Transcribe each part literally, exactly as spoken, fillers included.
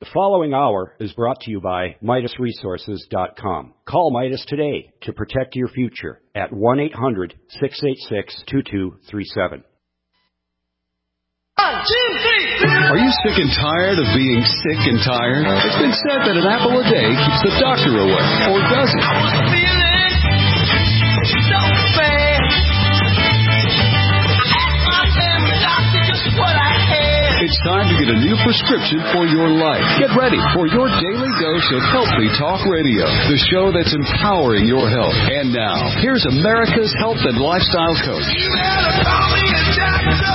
The following hour is brought to you by Midas Resources dot com. Call Midas today to protect your future at one eight hundred, six eight six, two two three seven. One, two, three. Are you sick and tired of being sick and tired? It's been said that an apple a day keeps the doctor away. Or does it? I was feeling so bad. I asked my family doctor just what I had. It's time to get a new prescription for your life. Get ready for your daily dose of Healthy Talk Radio, the show that's empowering your health. And now, here's America's health and lifestyle coach. You better call me a doctor.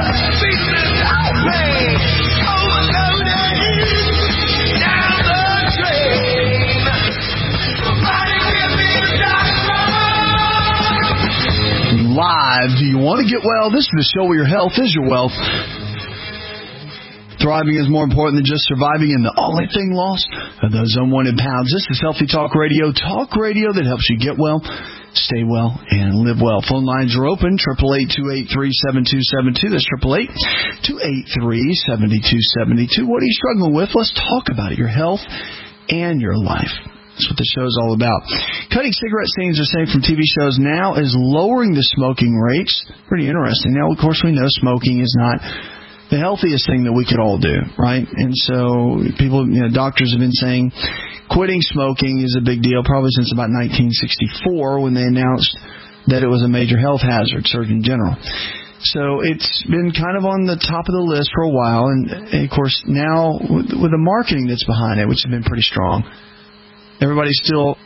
Live. Do you want to get well? This is the show where your health is your wealth. Thriving is more important than just surviving, and the only thing lost are those unwanted pounds. This is Healthy Talk Radio, talk radio that helps you get well, stay well, and live well. Phone lines are open, eight eight eight, two eight three, seven two seven two. That's eight eight eight, two eight three, seven two seven two. What are you struggling with? Let's talk about it, your health and your life. That's what the show is all about. Cutting cigarette stains are saved from T V shows now is lowering the smoking rates. Pretty interesting. Now, of course, we know smoking is not the healthiest thing that we could all do, right? And so people, you know, doctors have been saying quitting smoking is a big deal, probably since about nineteen sixty-four when they announced that it was a major health hazard, Surgeon General. So it's been kind of on the top of the list for a while, and, and of course now with, with the marketing that's behind it, which has been pretty strong, everybody still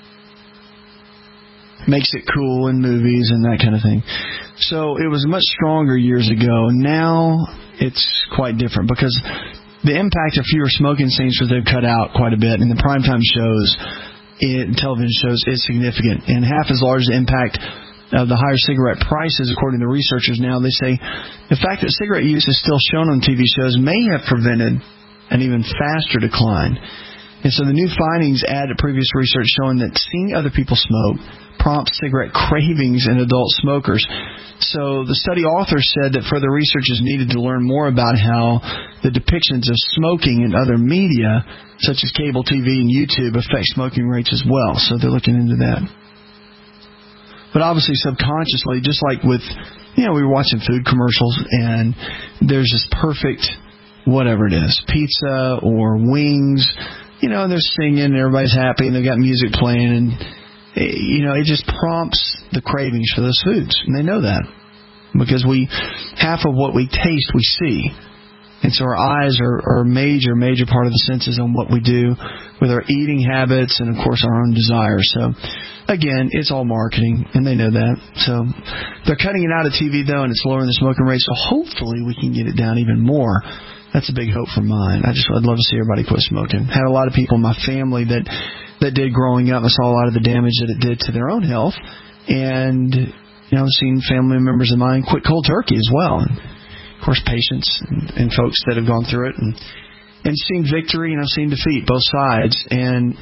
makes it cool in movies and that kind of thing. So it was much stronger years ago. Now it's quite different because the impact of fewer smoking scenes that they've cut out quite a bit in the primetime shows, in television shows, is significant. And half as large the impact of the higher cigarette prices, according to researchers now. They say the fact that cigarette use is still shown on T V shows may have prevented an even faster decline. And so the new findings add to previous research showing that seeing other people smoke prompts cigarette cravings in adult smokers. So the study authors said that further research is needed to learn more about how the depictions of smoking in other media, such as cable T V and YouTube, affect smoking rates as well. So they're looking into that. But obviously subconsciously, just like with, you know, we were watching food commercials and there's this perfect, whatever it is, pizza or wings, you know, and they're singing and everybody's happy and they've got music playing and, you know, it just prompts the cravings for those foods. And they know that because we, half of what we taste, we see. And so our eyes are, are a major, major part of the senses on what we do with our eating habits and, of course, our own desires. So, again, it's all marketing, and they know that. So they're cutting it out of T V, though, and it's lowering the smoking rate. So hopefully we can get it down even more. That's a big hope for mine. I just I'd love to see everybody quit smoking. Had a lot of people in my family that, that did growing up. I saw a lot of the damage that it did to their own health. And, you know, I've seen family members of mine quit cold turkey as well. And, of course, patients and, and folks that have gone through it. And, and seen victory and I've seen defeat, both sides. And,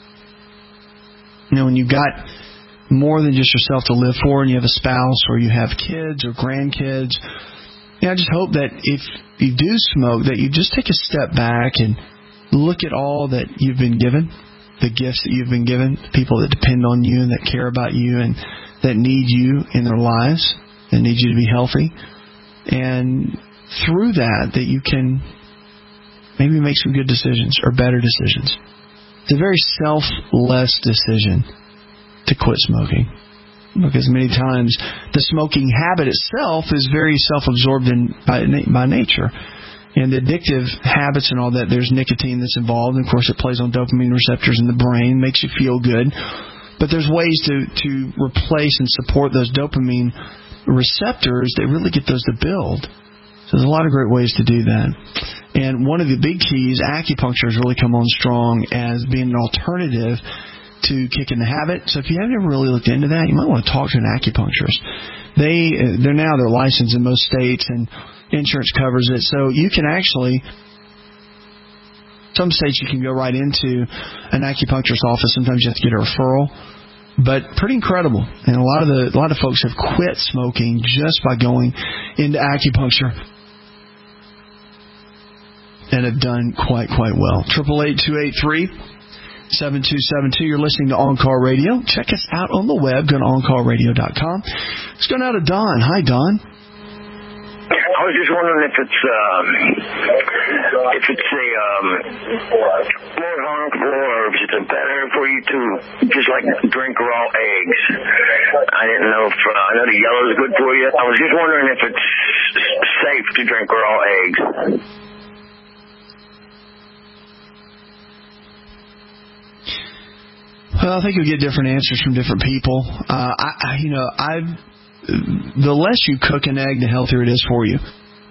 you know, when you've got more than just yourself to live for and you have a spouse or you have kids or grandkids, you know, I just hope that if you do smoke, that you just take a step back and look at all that you've been given, the gifts that you've been given, people that depend on you and that care about you and that need you in their lives and need you to be healthy. And through that, that you can maybe make some good decisions or better decisions. It's a very selfless decision to quit smoking. Because many times the smoking habit itself is very self-absorbed in, by, by nature. And the addictive habits and all that, there's nicotine that's involved. And, of course, it plays on dopamine receptors in the brain, makes you feel good. But there's ways to, to replace and support those dopamine receptors that really get those to build. So there's a lot of great ways to do that. And one of the big keys, acupuncture has really come on strong as being an alternative to kicking the habit. So if you haven't ever really looked into that, you might want to talk to an acupuncturist. They, they're now they're licensed in most states and insurance covers it. So you can actually, some states you can go right into an acupuncturist office. Sometimes you have to get a referral. But pretty incredible. And a lot of the a lot of folks have quit smoking just by going into acupuncture. and have done quite, quite well. triple eight, two eight three, seven two seven two. You're listening to On Call Radio. Check us out on the web. Go to on call radio dot com. Let's go now to Don. Hi, Don. I was just wondering if it's um, if it's a um, more harmful or if it's better for you to just like drink raw eggs. I didn't know if uh, I know the yellow is good for you. I was just wondering if it's safe to drink raw eggs. Well, I think you'll get different answers from different people. Uh, I, I, you know, I've. The less you cook an egg, the healthier it is for you.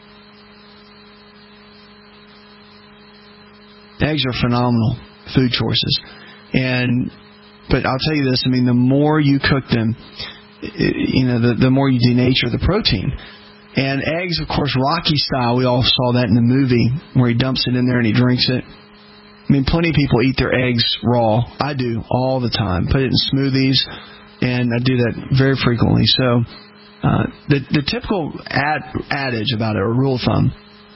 Eggs are phenomenal food choices. And, but I'll tell you this, I mean, the more you cook them, you know, the, the more you denature the protein. And eggs, of course, Rocky style, we all saw that in the movie where he dumps it in there and he drinks it. I mean, plenty of people eat their eggs raw. I do all the time. Put it in smoothies. And I do that very frequently. So uh, the the typical ad, adage about it, or rule of thumb,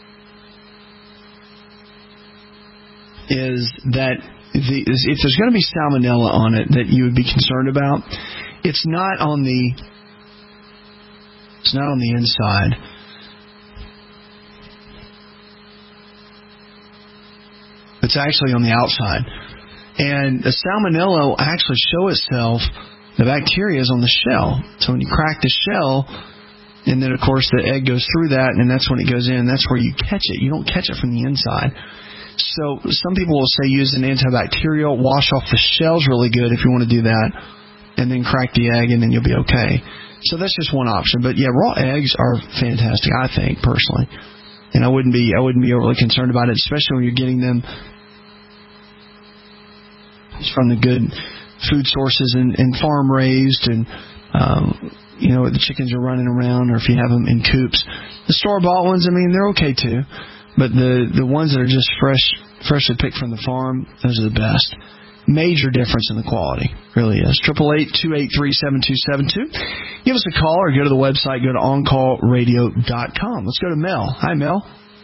is that the, if there's going to be salmonella on it that you would be concerned about, it's not on the it's not on the inside. It's actually on the outside. And the salmonella will actually show itself. The bacteria is on the shell. So when you crack the shell, and then, of course, the egg goes through that, and that's when it goes in. That's where you catch it. You don't catch it from the inside. So some people will say use an antibacterial, wash off the shells really good if you want to do that, and then crack the egg, and then you'll be okay. So that's just one option. But, yeah, raw eggs are fantastic, I think, personally. And I wouldn't be I wouldn't be overly concerned about it, especially when you're getting them from the good food sources and, and farm raised, and um, you know, the chickens are running around, or if you have them in coops. The store bought ones, I mean, they're okay too, but the the ones that are just fresh, freshly picked from the farm, those are the best. Major difference in the quality, really is. Triple eight two eight three seven two seven two. Give us a call or go to the website. Go to on call radio dot com. Let's go to Mel. Hi, Mel.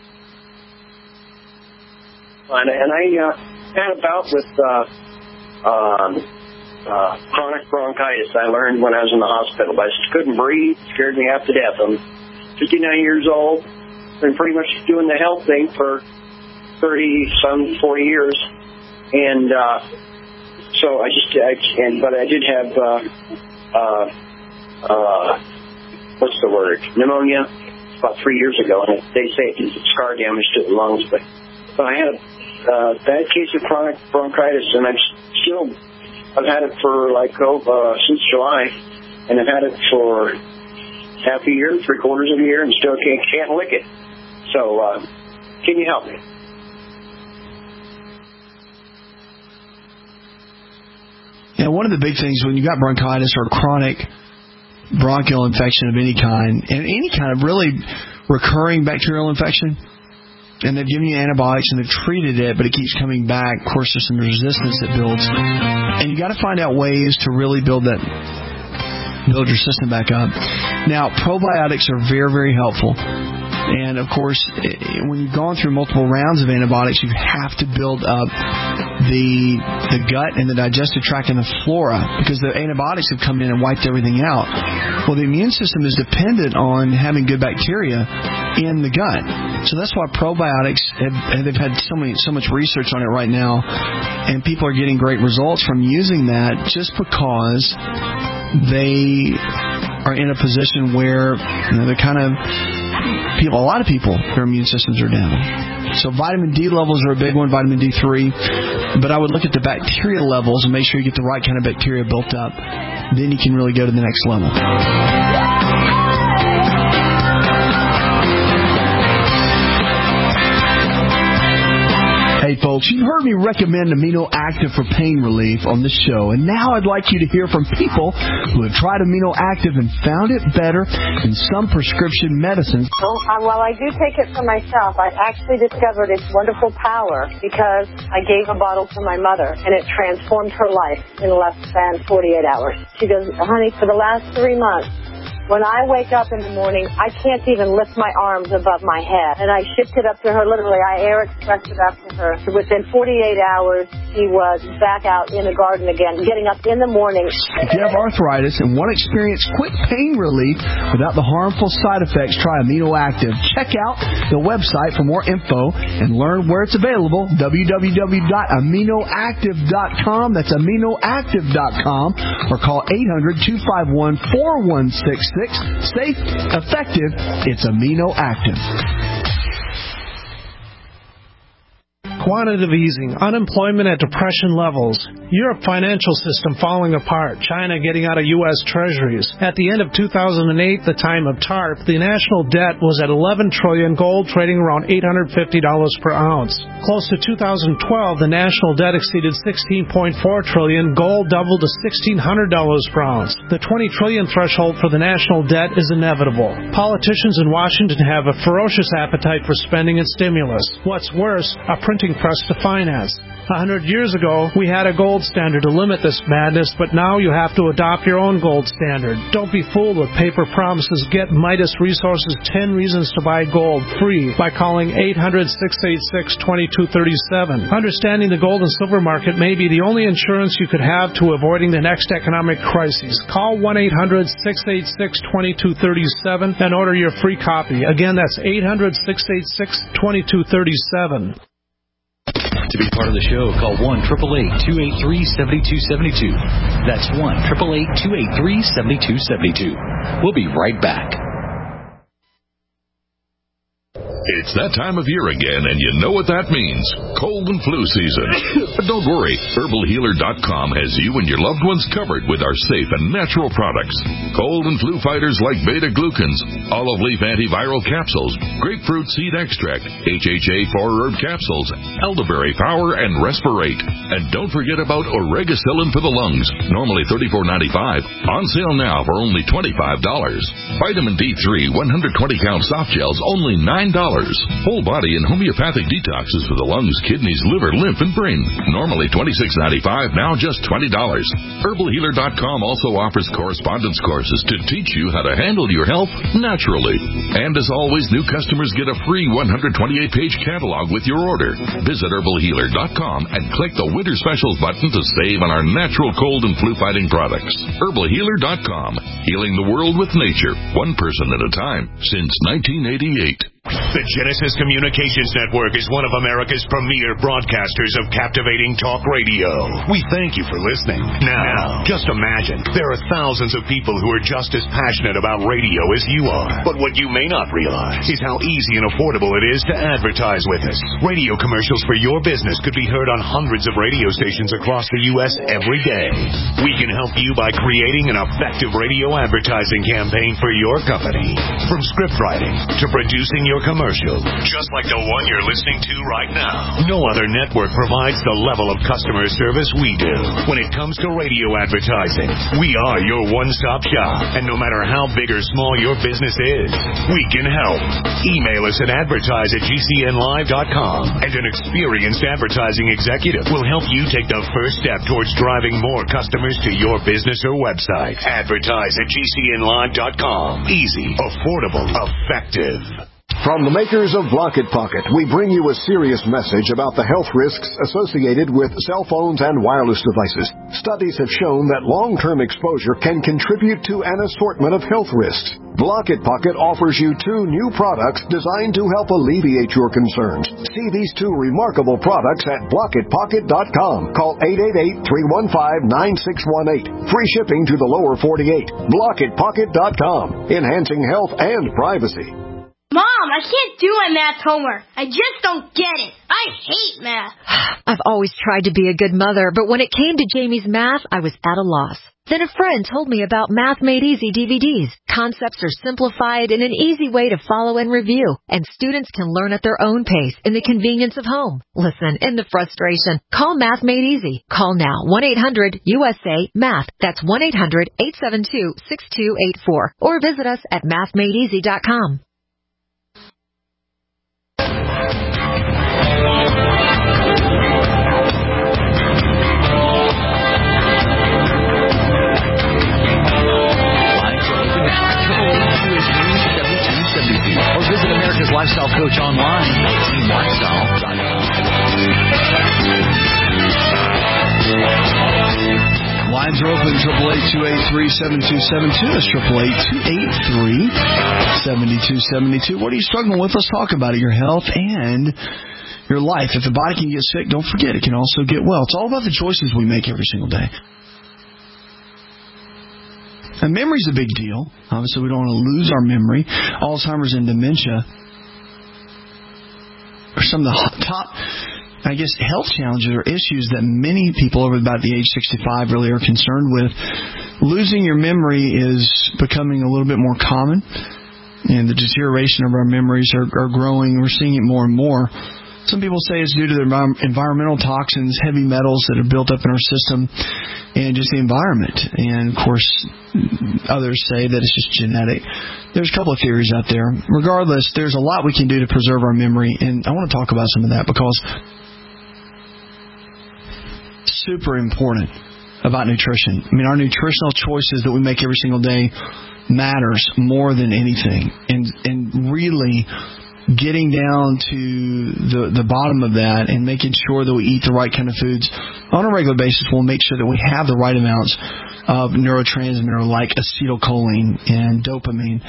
And I uh, had a bout with. Uh, um, Uh, chronic bronchitis. I learned when I was in the hospital. I just couldn't breathe. Scared me half to death. I'm fifty-nine years old. Been pretty much doing the health thing for thirty, some forty years, and uh, so I just. I, and but I did have uh, uh, uh, what's the word? Pneumonia about three years ago, and they say it's scar damage to the lungs. But but I had a uh, bad case of chronic bronchitis, and I'm still. I've had it for like oh, uh, since July, and I've had it for half a year, three quarters of a year, and still can't, can't lick it. So, uh, can you help me? Yeah, one of the big things when you got bronchitis or chronic bronchial infection of any kind, and any kind of really recurring bacterial infection, and they've given you antibiotics and they've treated it, but it keeps coming back. Of course, there's some resistance that builds. And you got to find out ways to really build that, build your system back up. Now, probiotics are very, very helpful. And, of course, when you've gone through multiple rounds of antibiotics, you have to build up the the gut and the digestive tract and the flora, because the antibiotics have come in and wiped everything out. Well, the immune system is dependent on having good bacteria in the gut. So that's why probiotics, have, they've had so many, so much research on it right now, and people are getting great results from using that just because they are in a position where, you know, they're kind of, people, a lot of people, their immune systems are down. So vitamin D levels are a big one, vitamin D three. But I would look at the bacteria levels and make sure you get the right kind of bacteria built up. Then you can really go to the next level. Hey folks, you've heard me recommend Amino Active for pain relief on this show, and now I'd like you to hear from people who have tried Amino Active and found it better than some prescription medicines. Well, uh, while I do take it for myself, I actually discovered its wonderful power because I gave a bottle to my mother, and it transformed her life in less than forty-eight hours. She goes, honey, for the last three months, When I wake up in the morning, I can't even lift my arms above my head. And I shipped it up to her, literally. I air expressed it up to her. So within forty-eight hours, she was back out in the garden again, getting up in the morning. If you have arthritis and want to experience quick pain relief without the harmful side effects, try Amino Active. Check out the website for more info and learn where it's available, w w w dot amino active dot com. That's amino active dot com. Or call eight hundred, two five one, four one six six. Safe, effective, it's Amino Active. Quantitative easing, unemployment at depression levels, Europe financial system falling apart, China getting out of U S treasuries. At the end of two thousand eight, the time of TARP, the national debt was at eleven trillion dollars, gold trading around eight hundred fifty dollars per ounce. Close to two thousand twelve, the national debt exceeded sixteen point four trillion dollars, gold doubled to sixteen hundred dollars per ounce. The twenty trillion dollars threshold for the national debt is inevitable. Politicians in Washington have a ferocious appetite for spending and stimulus. What's worse, a printing press to finance. A hundred years ago, we had a gold standard to limit this madness, but now you have to adopt your own gold standard. Don't be fooled with paper promises. Get Midas Resources ten Reasons to Buy Gold free by calling eight hundred, six eight six, two two three seven. Understanding the gold and silver market may be the only insurance you could have to avoiding the next economic crisis. Call one eight hundred, six eight six, two two three seven and order your free copy. Again, that's eight hundred, six eight six, two two three seven. To be part of the show, call one eight eight eight, two eight three, seven two seven two. That's one eight eight eight, two eight three, seven two seven two. We'll be right back. It's that time of year again, and you know what that means. Cold and flu season. But don't worry. herbal healer dot com has you and your loved ones covered with our safe and natural products. Cold and flu fighters like beta-glucans, olive leaf antiviral capsules, grapefruit seed extract, H H A four herb capsules, elderberry power, and Respirate. And don't forget about Oregacillin for the lungs, normally thirty-four ninety-five, on sale now for only twenty-five dollars. Vitamin D three one hundred twenty count soft gels, only nine dollars. Whole body and homeopathic detoxes for the lungs, kidneys, liver, lymph, and brain. Normally twenty-six ninety-five, now just twenty dollars. herbal healer dot com also offers correspondence courses to teach you how to handle your health naturally. And as always, new customers get a free one hundred twenty-eight page catalog with your order. Visit herbal healer dot com and click the Winter Specials button to save on our natural cold and flu fighting products. herbal healer dot com. Healing the world with nature, one person at a time, since nineteen eighty-eight. The Genesis Communications Network is one of America's premier broadcasters of captivating talk radio. We thank you for listening. Now, just imagine, there are thousands of people who are just as passionate about radio as you are. But what you may not realize is how easy and affordable it is to advertise with us. Radio commercials for your business could be heard on hundreds of radio stations across the U S every day. We can help you by creating an effective radio advertising campaign for your company. From script writing to producing your commercial, just like the one you're listening to right now. No other network provides the level of customer service we do. When it comes to radio advertising, we are your one-stop shop. And no matter how big or small your business is, we can help. Email us at advertise at g c n live dot com, and an experienced advertising executive will help you take the first step towards driving more customers to your business or website. Advertise at g c n live dot com. Easy, affordable, effective. From the makers of Block It Pocket, we bring you a serious message about the health risks associated with cell phones and wireless devices. Studies have shown that long-term exposure can contribute to an assortment of health risks. Block It Pocket offers you two new products designed to help alleviate your concerns. See these two remarkable products at block it pocket dot com. Call eight eight eight, three one five, nine six one eight. Free shipping to the lower forty-eight. block it pocket dot com. Enhancing health and privacy. Mom, I can't do my math homework. I just don't get it. I hate math. I've always tried to be a good mother, but when it came to Jamie's math, I was at a loss. Then a friend told me about Math Made Easy D V Ds. Concepts are simplified in an easy way to follow and review, and students can learn at their own pace in the convenience of home. Listen, in the frustration, call Math Made Easy. Call now, one eight hundred U S A MATH. That's one eight hundred, eight seven two, six two eight four. Or visit us at math made easy dot com. one eight eight two eight three seven two seven two. That's one eight eight two eight three seven two seven two. What are you struggling with? Let's talk about it. Your health and your life. If the body can get sick, don't forget it can also get well. It's all about the choices we make every single day. And memory's a big deal. Obviously, we don't want to lose our memory. Alzheimer's and dementia are some of the top, I guess, health challenges or issues that many people over about the age sixty-five really are concerned with. Losing your memory is becoming a little bit more common, and the deterioration of our memories are, are growing. We're seeing it more and more. Some people say it's due to the environmental toxins, heavy metals that are built up in our system, and just the environment. And, of course, others say that it's just genetic. There's a couple of theories out there. Regardless, there's a lot we can do to preserve our memory, and I want to talk about some of that because it's super important about nutrition. I mean, our nutritional choices that we make every single day matters more than anything. And, and really getting down to the the bottom of that and making sure that we eat the right kind of foods on a regular basis will make sure that we have the right amounts of neurotransmitter like acetylcholine and dopamine.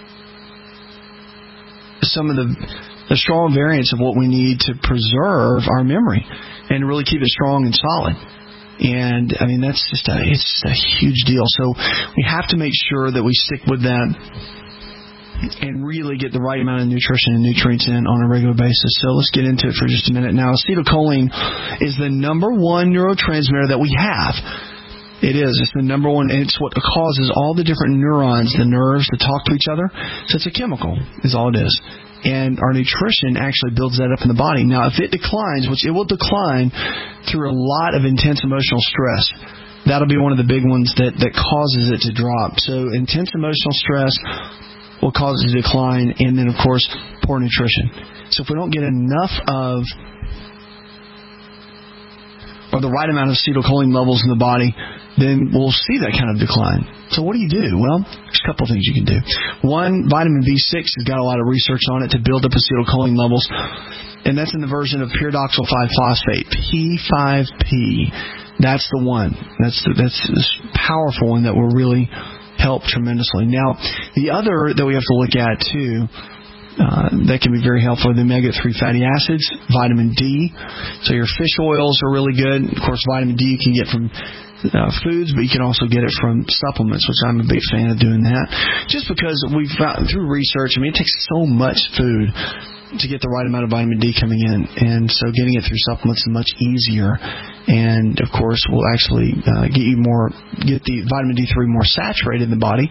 Some of the, the strong variants of what we need to preserve our memory and really keep it strong and solid. And, I mean, that's just a, it's just a huge deal. So we have to make sure that we stick with that and really get the right amount of nutrition and nutrients in on a regular basis. So let's get into it for just a minute. Now, acetylcholine is the number one neurotransmitter that we have. It is. It's the number one. And it's what causes all the different neurons, the nerves, to talk to each other. So it's a chemical is all it is. And our nutrition actually builds that up in the body. Now, if it declines, which it will decline through a lot of intense emotional stress, that'll be one of the big ones that, that causes it to drop. So intense emotional stress will cause it to decline, and then, of course, poor nutrition. So if we don't get enough of or the right amount of acetylcholine levels in the body, then we'll see that kind of decline. So what do you do? Well, there's a couple of things you can do. One, vitamin B six has got a lot of research on it to build up acetylcholine levels, and that's in the version of pyridoxal five phosphate, P five P. That's the one. That's the, that's this powerful one that will really help tremendously. Now, the other that we have to look at, too, uh, that can be very helpful, are the omega three fatty acids, vitamin D. So your fish oils are really good. Of course, vitamin D you can get from uh, foods, but you can also get it from supplements, which I'm a big fan of doing that. Just because we've found, through research, I mean, it takes so much food to get the right amount of vitamin D coming in. And so getting it through supplements is much easier. And, of course, will actually uh, get you more, get the vitamin D three more saturated in the body,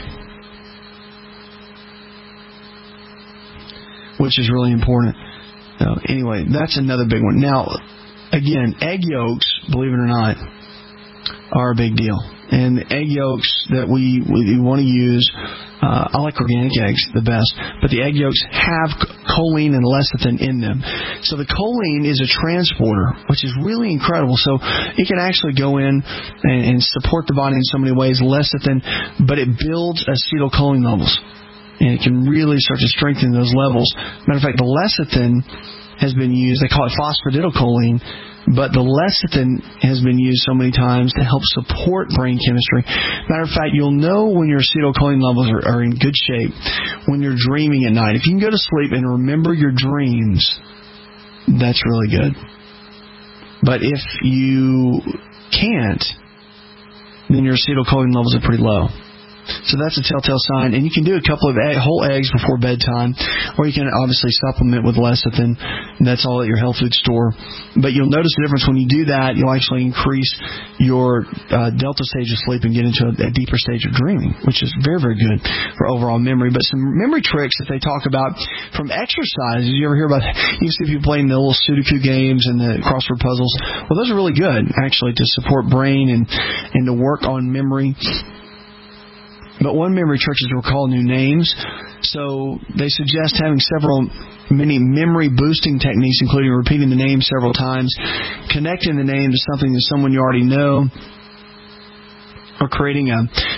which is really important. So, anyway, that's another big one. Now, again, egg yolks, believe it or not, are a big deal. And the egg yolks that we, we want to use, uh, I like organic eggs the best, but the egg yolks have choline and lecithin in them. So the choline is a transporter, which is really incredible. So it can actually go in and, and support the body in so many ways, lecithin, but it builds acetylcholine levels. And it can really start to strengthen those levels. Matter of fact, the lecithin has been used, they call it phosphatidylcholine, but the lecithin has been used so many times to help support brain chemistry. Matter of fact, you'll know when your acetylcholine levels are, are in good shape when you're dreaming at night. If you can go to sleep and remember your dreams, that's really good. But if you can't, then your acetylcholine levels are pretty low. So that's a telltale sign. And you can do a couple of egg, whole eggs before bedtime, or you can obviously supplement with lecithin. That's all at your health food store. But you'll notice the difference when you do that. You'll actually increase your uh, delta stage of sleep and get into a, a deeper stage of dreaming, which is very, very good for overall memory. But some memory tricks that they talk about from exercise. Did you ever hear about, you see people playing the little Sudoku games and the crossword puzzles? Well, those are really good, actually, to support brain and, and to work on memory. But one memory trick is to recall new names. So they suggest having several, many memory boosting techniques, including repeating the name several times, connecting the name to something to someone you already know, or creating a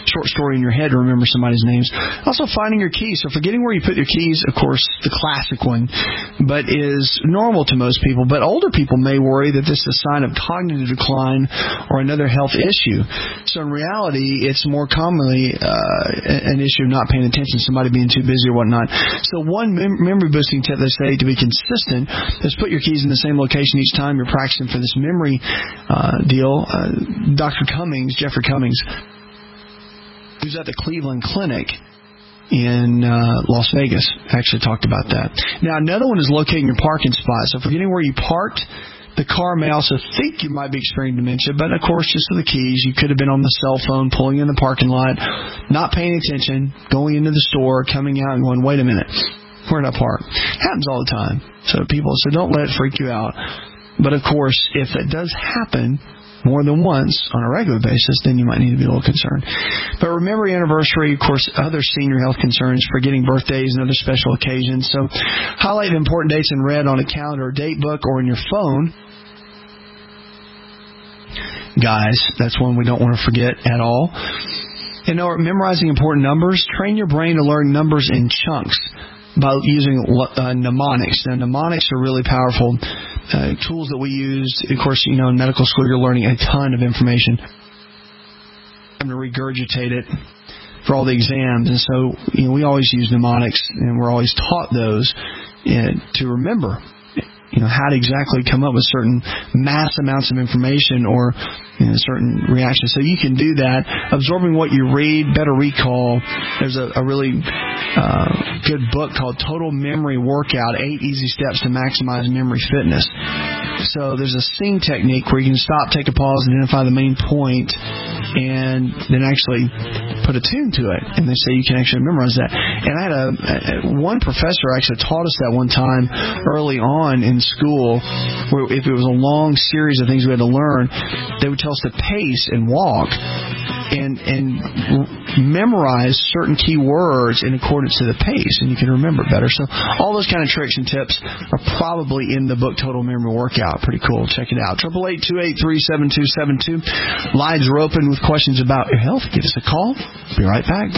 short story in your head to remember somebody's names. Also, finding your keys. So forgetting where you put your keys, of course, the classic one, but is normal to most people. But older people may worry that this is a sign of cognitive decline or another health issue. So in reality, it's more commonly uh, an issue of not paying attention, somebody being too busy or whatnot. So one mem- memory boosting tip they say to be consistent is put your keys in the same location each time you're practicing for this memory uh, deal. Uh, Doctor Cummings, Jeffrey Cummings, who's at the Cleveland Clinic in uh, Las Vegas, actually talked about that. Now, another one is locating your parking spot. So forgetting where you parked the car may also think you might be experiencing dementia, but of course, just with the keys, you could have been on the cell phone, pulling in the parking lot, not paying attention, going into the store, coming out and going, wait a minute, where did I park? Happens all the time. So people, so don't let it freak you out. But of course, if it does happen more than once on a regular basis, then you might need to be a little concerned. But remember your anniversary, of course, other senior health concerns, forgetting birthdays and other special occasions. So highlight important dates in red on a calendar or date book or in your phone. Guys, that's one we don't want to forget at all. And memorizing important numbers, train your brain to learn numbers in chunks by using uh, mnemonics. Now, mnemonics are really powerful uh, tools that we use. Of course, you know, in medical school, you're learning a ton of information. I'm going to regurgitate it for all the exams. And so, you know, we always use mnemonics, and we're always taught those uh, to remember. You know, how to exactly come up with certain mass amounts of information or, you know, certain reactions. So you can do that. Absorbing what you read, better recall. There's a, a really uh, good book called Total Memory Workout, Eight Easy Steps to Maximize Memory Fitness. So there's a sing technique where you can stop, take a pause, identify the main point, and then actually put a tune to it. And they say you can actually memorize that. And I had a, a one professor actually taught us that one time early on in school, where if it was a long series of things we had to learn, they would tell us to pace and walk and and memorize certain key words in accordance to the pace, and you can remember it better. So all those kind of tricks and tips are probably in the book Total Memory Workout. Pretty cool. Check it out. eight eight eight, two eight three, seven two seven two. Lines are open with questions about your health. Give us a call. Be right back.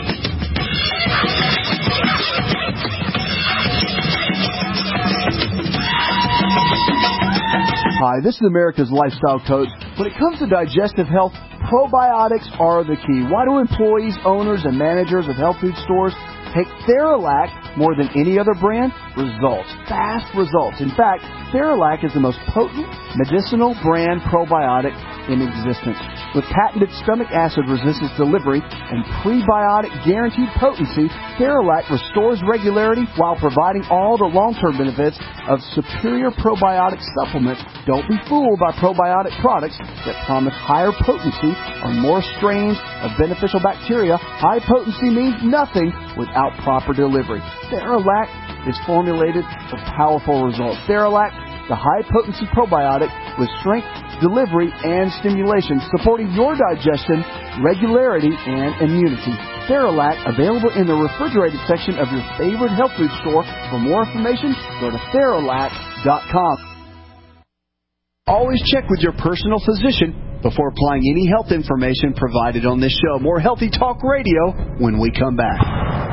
Hi, this is America's Lifestyle Coach. When it comes to digestive health, probiotics are the key. Why do employees, owners, and managers of health food stores take Theralac more than any other brand? Results. Fast results. In fact, Theralac is the most potent medicinal brand probiotic in existence. With patented stomach acid resistance delivery and prebiotic guaranteed potency, Theralac restores regularity while providing all the long-term benefits of superior probiotic supplements. Don't be fooled by probiotic products that promise higher potency or more strains of beneficial bacteria. High potency means nothing without proper delivery. Theralac is formulated for powerful results. Theralac, the high-potency probiotic with strength, delivery, and stimulation, supporting your digestion, regularity, and immunity. Theralac, available in the refrigerated section of your favorite health food store. For more information, go to Theralac dot com. Always check with your personal physician before applying any health information provided on this show. More Healthy Talk Radio when we come back.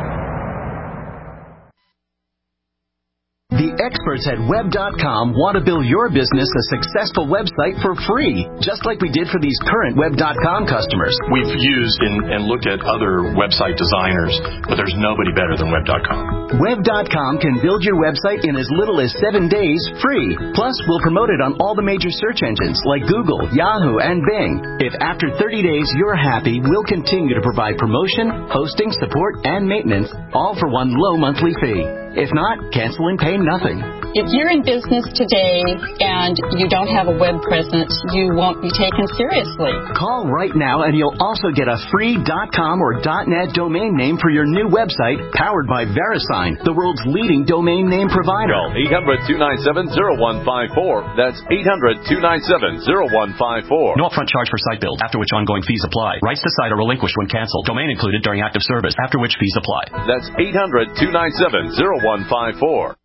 The experts at web dot com want to build your business a successful website for free, just like we did for these current web dot com customers. We've used and, and looked at other website designers, but there's nobody better than web dot com. web dot com can build your website in as little as seven days free. Plus, we'll promote it on all the major search engines like Google, Yahoo, and Bing. If after thirty days you're happy, we'll continue to provide promotion, hosting, support, and maintenance, all for one low monthly fee. If not, cancel and pay nothing. If you're in business today and you don't have a web presence, you won't be taken seriously. Call right now and you'll also get a free .com or .net domain name for your new website, powered by VeriSign, the world's leading domain name provider. Call eight hundred, two nine seven, zero one five four. That's eight hundred, two nine seven, zero one five four. No upfront charge for site build, after which ongoing fees apply. Rights to site are relinquished when canceled. Domain included during active service, after which fees apply. That's eight hundred, two nine seven, zero one five four.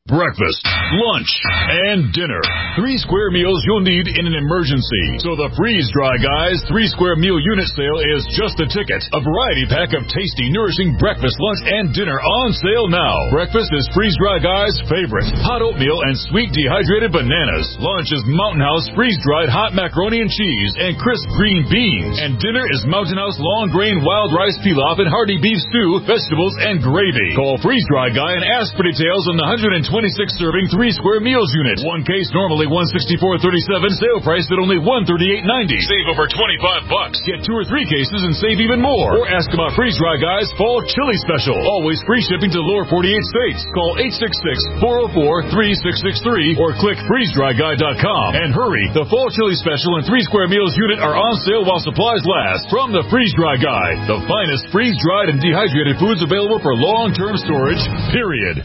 breakfast, lunch, and dinner. Three square meals you'll need in an emergency. So the Freeze Dry Guys three square meal unit sale is just a ticket. A variety pack of tasty, nourishing breakfast, lunch, and dinner on sale now. Breakfast is Freeze Dry Guys' favorite. Hot oatmeal and sweet dehydrated bananas. Lunch is Mountain House freeze-dried hot macaroni and cheese and crisp green beans. And dinner is Mountain House long grain wild rice pilaf and hearty beef stew, vegetables, and gravy. Call Freeze Dry Guy and ask for details on the one hundred twenty-six serving three square meals unit. One case normally one hundred sixty-four dollars and thirty-seven cents, sale price at only one hundred thirty-eight dollars and ninety cents. Save over twenty-five bucks. Get two or three cases and save even more. Or ask about Freeze Dry Guy's Fall Chili Special. Always free shipping to the lower forty-eight states. Call eight six six, four oh four, three six six three or click freeze dry guy dot com. And hurry, the Fall Chili Special and three square meals unit are on sale while supplies last. From the Freeze Dry Guy, the finest freeze-dried and dehydrated foods available for long-term storage, period.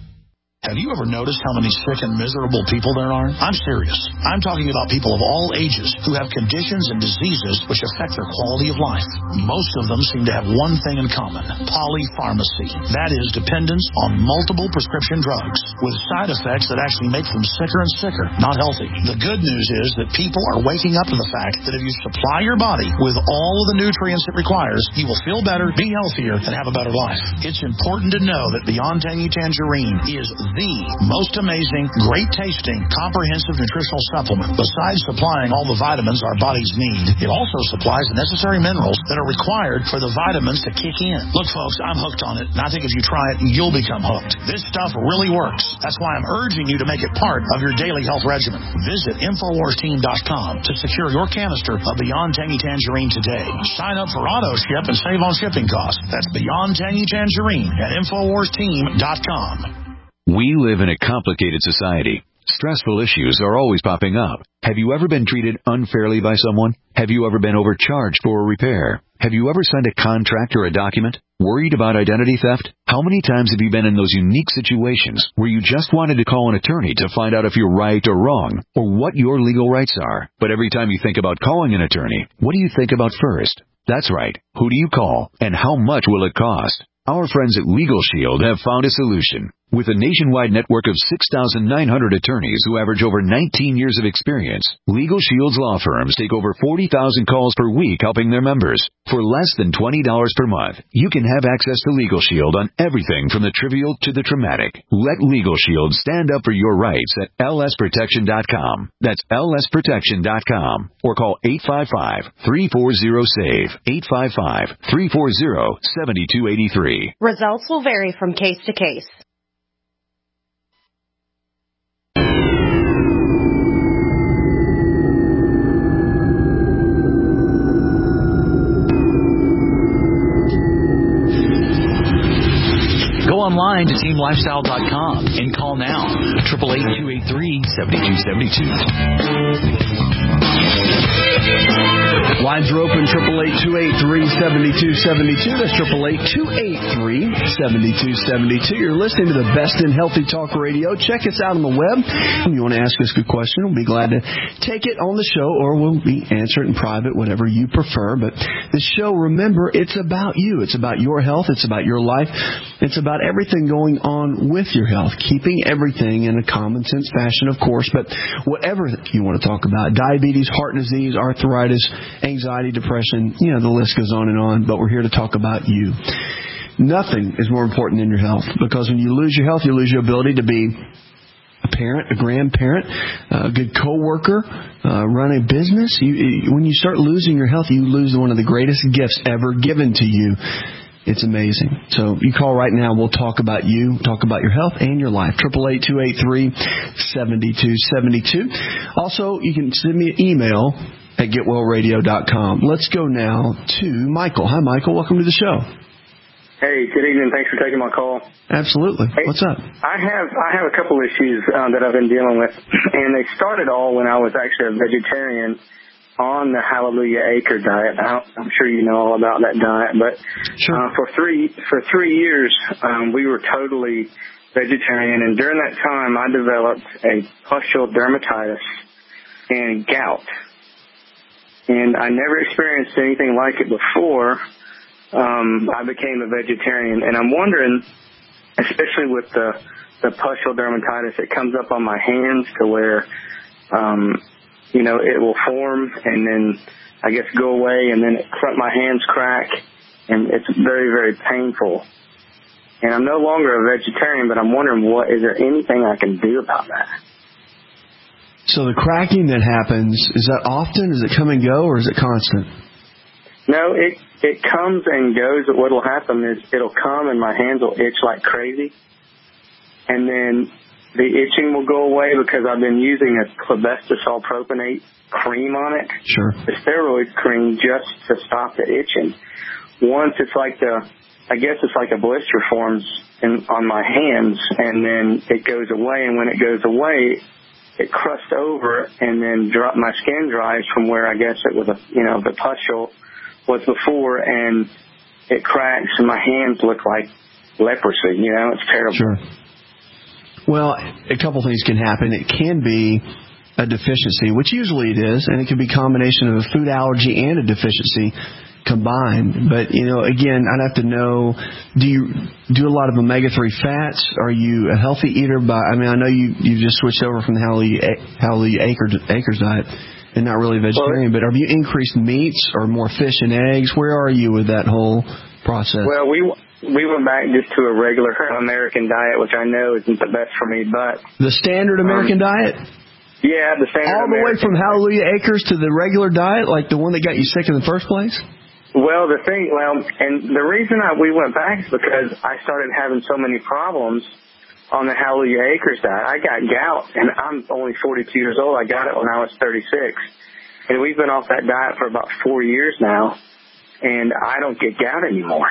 Have you ever noticed how many sick and miserable people there are? I'm serious. I'm talking about people of all ages who have conditions and diseases which affect their quality of life. Most of them seem to have one thing in common: polypharmacy. That is, dependence on multiple prescription drugs with side effects that actually make them sicker and sicker, not healthy. The good news is that people are waking up to the fact that if you supply your body with all of the nutrients it requires, you will feel better, be healthier, and have a better life. It's important to know that Beyond Tangy Tangerine is the most amazing, great-tasting, comprehensive nutritional supplement. Besides supplying all the vitamins our bodies need, it also supplies the necessary minerals that are required for the vitamins to kick in. Look, folks, I'm hooked on it, and I think if you try it, you'll become hooked. This stuff really works. That's why I'm urging you to make it part of your daily health regimen. Visit Infowars Team dot com to secure your canister of Beyond Tangy Tangerine today. Sign up for auto ship and save on shipping costs. That's Beyond Tangy Tangerine at Infowars Team dot com. We live in a complicated society. Stressful issues are always popping up. Have you ever been treated unfairly by someone? Have you ever been overcharged for a repair? Have you ever signed a contract or a document? Worried about identity theft? How many times have you been in those unique situations where you just wanted to call an attorney to find out if you're right or wrong, or what your legal rights are? But every time you think about calling an attorney, what do you think about first? That's right. Who do you call, and how much will it cost? Our friends at Legal Shield have found a solution. With a nationwide network of six thousand nine hundred attorneys who average over nineteen years of experience, Legal Shield's law firms take over forty thousand calls per week helping their members. For less than twenty dollars per month, you can have access to Legal Shield on everything from the trivial to the traumatic. Let Legal Shield stand up for your rights at L S protection dot com. That's L S protection dot com. Or call eight five five, three four zero, SAVE, eight five five, three four zero, seven two eight three. Results will vary from case to case. Go online to team lifestyle dot com and call now. eight eight eight, two eight three, seven two seven two. Lines are open, eight eight eight, two eight three, seven two seven two. That's eight eight eight, two eight three, seven two seven two. You're listening to the best in healthy talk radio. Check us out on the web. If you want to ask us a question, we'll be glad to take it on the show, or we'll be answer it in private, whatever you prefer. But the show, remember, it's about you. It's about your health. It's about your life. It's about everything going on with your health, keeping everything in a common sense fashion, of course, but whatever you want to talk about, diabetes, heart disease, arthritis, anxiety, depression, you know, the list goes on and on, but we're here to talk about you. Nothing is more important than your health, because when you lose your health, you lose your ability to be a parent, a grandparent, a good coworker, uh, run a business. You, when you start losing your health, you lose one of the greatest gifts ever given to you. It's amazing. So you call right now. We'll talk about you, talk about your health and your life. eight eight eight, two eight three, seven two seven two. Also, you can send me an email at get well radio dot com. Let's go now to Michael. Hi, Michael. Welcome to the show. Hey, good evening. Thanks for taking my call. Absolutely. Hey, what's up? I have I have a couple issues uh, that I've been dealing with, and they started all when I was actually a vegetarian on the Hallelujah Acre diet. I'm sure you know all about that diet, but sure. uh, for three for three years um, we were totally vegetarian, and during that time I developed a pustule dermatitis and gout, and I never experienced anything like it before. Um, I became a vegetarian, and I'm wondering, especially with the the the pustular dermatitis, it comes up on my hands to where, um, you know, it will form and then I guess go away, and then it, my hands crack, and it's very, very painful. And I'm no longer a vegetarian, but I'm wondering, what is there anything I can do about that? So the cracking that happens, is that often? Does it come and go, or is it constant? No, it it comes and goes. What will happen is it'll come and my hands will itch like crazy, and then the itching will go away because I've been using a clobetasol propionate cream on it, sure, the steroid cream, just to stop the itching. Once it's like the, I guess it's like a blister forms in, on my hands, and then it goes away, and when it goes away, it crusts over, and then dry, my skin dries from where I guess it was, a, you know, the pustule was before, and it cracks, and my hands look like leprosy. You know, it's terrible. Sure. Well, a couple things can happen. It can be a deficiency, which usually it is, and it can be a combination of a food allergy and a deficiency combined. But, you know, again, I'd have to know, do you do a lot of omega three fats? Are you a healthy eater? By, I mean, I know you, you just switched over from the Hallelujah, Hallelujah Acres, Acres diet and not really vegetarian, well, but have you increased meats or more fish and eggs? Where are you with that whole process? Well, we we went back just to a regular American diet, which I know isn't the best for me, but... The standard American um, diet? Yeah, the standard All the American way from Hallelujah Acres to the regular diet, like the one that got you sick in the first place? Well, the thing, well, and the reason I, we went back is because I started having so many problems on the Hallelujah Acres diet. I got gout, and I'm only forty-two years old. I got it when I was thirty-six. And we've been off that diet for about four years now, and I don't get gout anymore.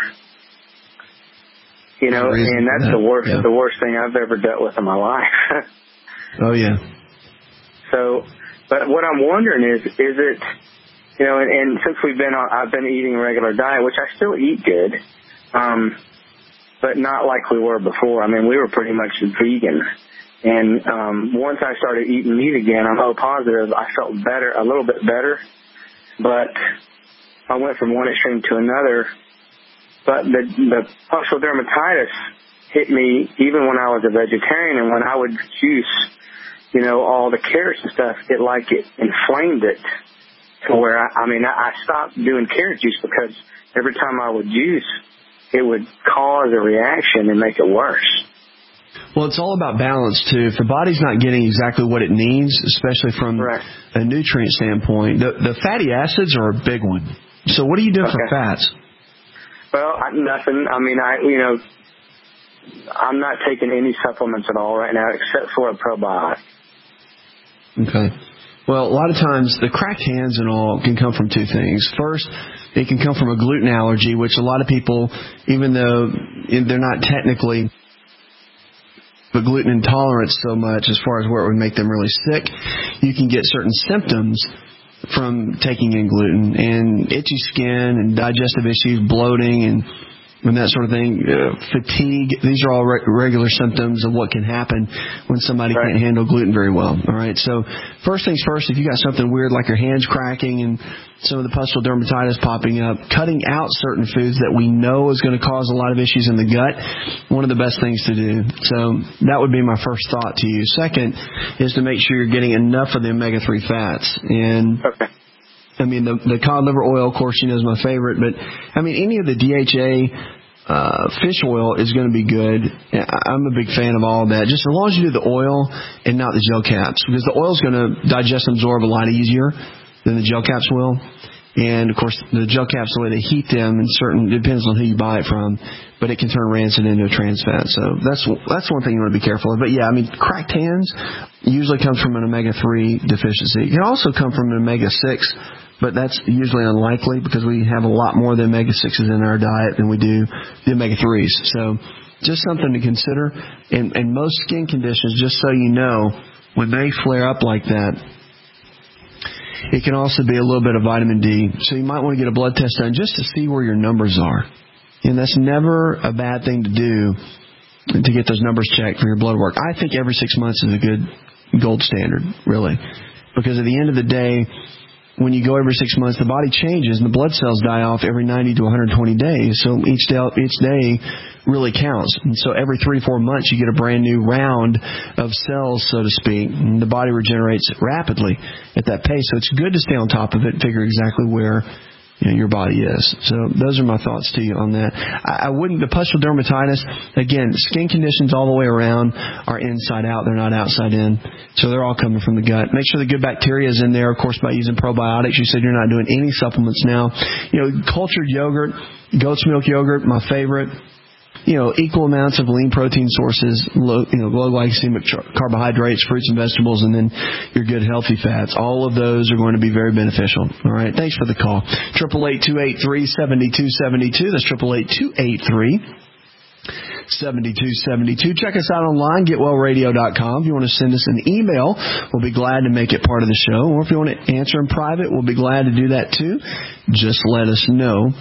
You know, and that's the worst, yeah. the worst thing I've ever dealt with in my life. Oh, yeah. So, but what I'm wondering is, is it, you know, and, and since we've been on, I've been eating a regular diet, which I still eat good, um, but not like we were before. I mean, we were pretty much vegan. And um, once I started eating meat again, I'm O positive, I felt better, a little bit better. But I went from one extreme to another. But the, the pustular dermatitis hit me even when I was a vegetarian, and when I would juice, you know, all the carrots and stuff, it like it inflamed it to where, I, I mean, I, I stopped doing carrot juice because every time I would juice, it would cause a reaction and make it worse. Well, it's all about balance, too. If the body's not getting exactly what it needs, especially from right. a nutrient standpoint, the, the fatty acids are a big one. So what do you do okay. for fats? Well, I, nothing. I mean, I, you know, I'm not taking any supplements at all right now except for a probiotic. Okay. Well, a lot of times the cracked hands and all can come from two things. First, it can come from a gluten allergy, which a lot of people, even though they're not technically but gluten intolerance so much as far as where it would make them really sick, you can get certain symptoms from taking in gluten, and itchy skin and digestive issues, bloating and and that sort of thing, uh, fatigue. These are all re- regular symptoms of what can happen when somebody right. can't handle gluten very well. All right. So first things first, if you got something weird like your hands cracking and some of the pustular dermatitis popping up, cutting out certain foods that we know is going to cause a lot of issues in the gut, one of the best things to do. So that would be my first thought to you. Second is to make sure you're getting enough of the omega three fats. And okay. I mean, the, the cod liver oil, of course, you know, is my favorite. But, I mean, any of the D H A uh, fish oil is going to be good. I'm a big fan of all of that. Just as long as you do the oil and not the gel caps. Because the oil is going to digest and absorb a lot easier than the gel caps will. And, of course, the gel caps, the way they heat them, and certain, it depends on who you buy it from, but it can turn rancid into a trans fat. So that's that's one thing you want to be careful of. But, yeah, I mean, cracked hands usually comes from an omega three deficiency. It can also come from an omega six, but that's usually unlikely because we have a lot more of the omega sixes in our diet than we do the omega threes. So just something to consider. And, and most skin conditions, just so you know, when they flare up like that, it can also be a little bit of vitamin D. So you might want to get a blood test done just to see where your numbers are. And that's never a bad thing to do, to get those numbers checked for your blood work. I think every six months is a good gold standard, really. Because at the end of the day, when you go every six months, the body changes and the blood cells die off every ninety to one hundred twenty days. So each day, each day really counts. And so every three to four months, you get a brand new round of cells, so to speak. And the body regenerates rapidly at that pace. So it's good to stay on top of it and figure exactly where you know, your body is. So those are my thoughts to you on that. I, I wouldn't, the pustular dermatitis, again, skin conditions all the way around are inside out. They're not outside in. So they're all coming from the gut. Make sure the good bacteria is in there, of course, by using probiotics. You said you're not doing any supplements now. You know, cultured yogurt, goat's milk yogurt, my favorite. You know, equal amounts of lean protein sources, low, you know, low glycemic carbohydrates, fruits and vegetables, and then your good healthy fats. All of those are going to be very beneficial. All right. Thanks for the call. Triple eight two eight three seventy two seventy two. That's triple eight two eight three seventy two seventy two. Check us out online, get well radio dot com. If you want to send us an email, we'll be glad to make it part of the show. Or if you want to answer in private, we'll be glad to do that too. Just let us know.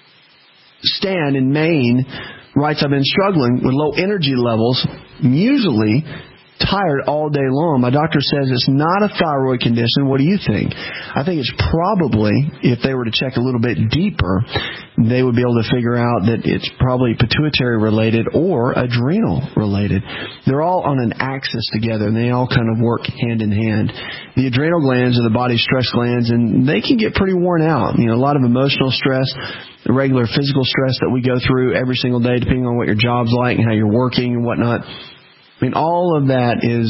Stan in Maine writes, I've been struggling with low energy levels, usually tired all day long. My doctor says it's not a thyroid condition. What do you think? I think it's probably, if they were to check a little bit deeper, they would be able to figure out that it's probably pituitary related or adrenal related. They're all on an axis together, and they all kind of work hand in hand. The adrenal glands are the body's stress glands, and they can get pretty worn out. You know, a lot of emotional stress, the regular physical stress that we go through every single day, depending on what your job's like and how you're working and whatnot. I mean, all of that is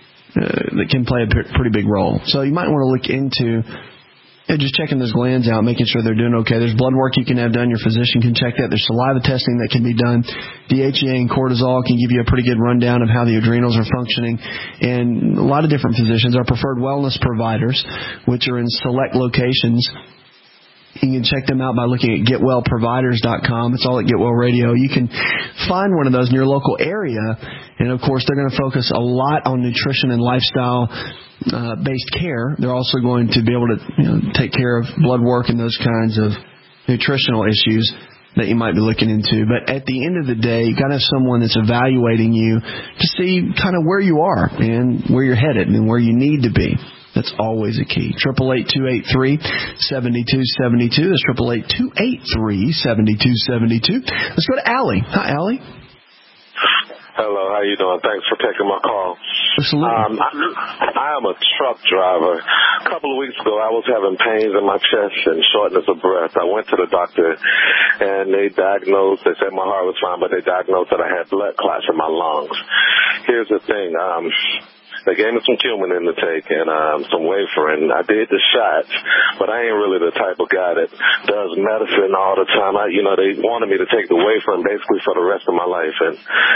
uh, that can play a p- pretty big role. So you might want to look into uh, just checking those glands out, making sure they're doing okay. There's blood work you can have done. Your physician can check that. There's saliva testing that can be done. D H E A and cortisol can give you a pretty good rundown of how the adrenals are functioning. And a lot of different physicians, our preferred wellness providers, which are in select locations. You can check them out by looking at get well providers dot com. It's all at Get Well Radio. You can find one of those in your local area. And, of course, they're going to focus a lot on nutrition and lifestyle-based uh, care. They're also going to be able to you know, take care of blood work and those kinds of nutritional issues that you might be looking into. But at the end of the day, you've got to have someone that's evaluating you to see kind of where you are and where you're headed and where you need to be. That's always a key. Triple eight two eight three seventy two seventy two. That's triple eight two eight three seventy two seventy two. Let's go to Allie. Hi, Allie. Hello, how you doing? Thanks for taking my call. Absolutely. Um, I, I am a truck driver. A couple of weeks ago, I was having pains in my chest and shortness of breath. I went to the doctor, and they diagnosed, they said my heart was fine, but they diagnosed that I had blood clots in my lungs. Here's the thing. Um, They gave me some Coumadin to take and um, some Warfarin. I did the shots, but I ain't really the type of guy that does medicine all the time. I, you know, they wanted me to take the Warfarin basically for the rest of my life, and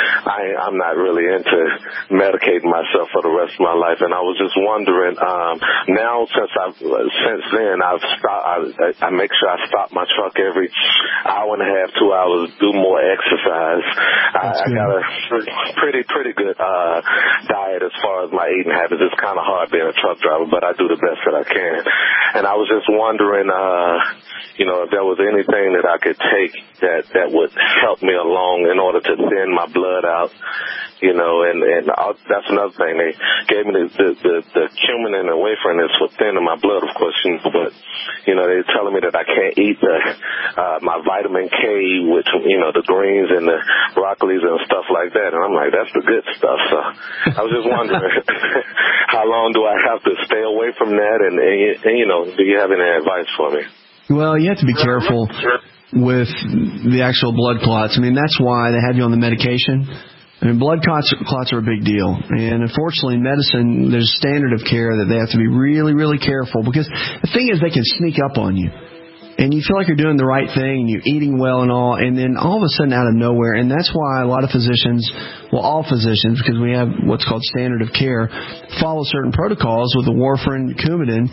I, I'm not really into medicating myself for the rest of my life. And I was just wondering, um, now since I've since then I've stopped. I, I make sure I stop my truck every hour and a half, two hours, do more exercise. I, I got a pretty pretty good uh, diet as far as my eating habits. It's kind of hard being a truck driver, but I do the best that I can. And I was just wondering, uh, you know, if there was anything that I could take that, that would help me along in order to thin my blood out, you know, and, and I'll, that's another thing. They gave me the, the, the, the Coumadin and Warfarin is for thinning my blood, of course, you know, but, you know, they're telling me that I can't eat the, uh, my vitamin K, which, you know, the greens and the broccolis and stuff like that. And I'm like, that's the good stuff. So I was just wondering, how long do I have to stay away from that? And, and, and, you know, do you have any advice for me? Well, you have to be careful with the actual blood clots. I mean, that's why they have you on the medication. I mean, blood clots, clots are a big deal. And unfortunately, in medicine, there's a standard of care that they have to be really, really careful. Because the thing is, they can sneak up on you. And you feel like you're doing the right thing, and you're eating well and all, and then all of a sudden out of nowhere, and that's why a lot of physicians, well, all physicians, because we have what's called standard of care, follow certain protocols with the Warfarin, Coumadin,